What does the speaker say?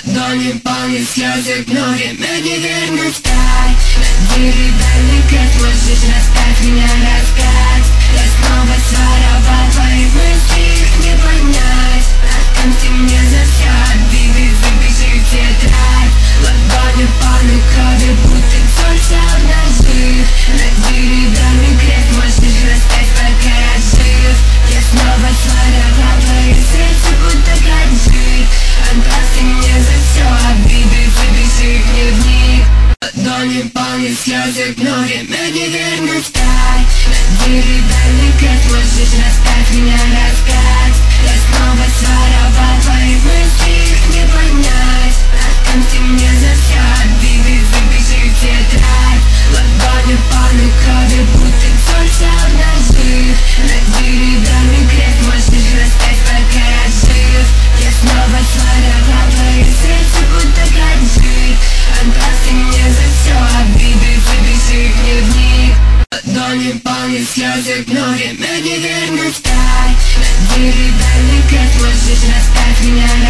Но не помнит слезы, но время неверно встать. Двери дальний крест, можешь расставь меня раскать. Я снова своровал твои мысли, их не понять. Отомсти мне за все обиды, запиши в тетрадь. Ладони полны крови, будто солнце обнажив. На двери дальний крест, можешь расставь, пока я жив. Я снова своровал твои сердца, будто как жив. Отомсти мне за все обиды, запиши в дневник. Ладони полны слезы, но время неверно встать. Двери дальний крест, можешь расставь меня раскать. Я снова своровал твои мысли, их не понять. Отомсти мне за все обиды, запиши в тетрадь. Ладони полны крови, будто солнце обнажив. На двери дальний крест, можешь расставь, пока я жив. Я снова своровал твои сердца, будто как жив. Отомсти мне за все обиды, запиши в дневник. Ладони полны слезы, но время неверно встать. На двери дальний крест, можешь расставь меня.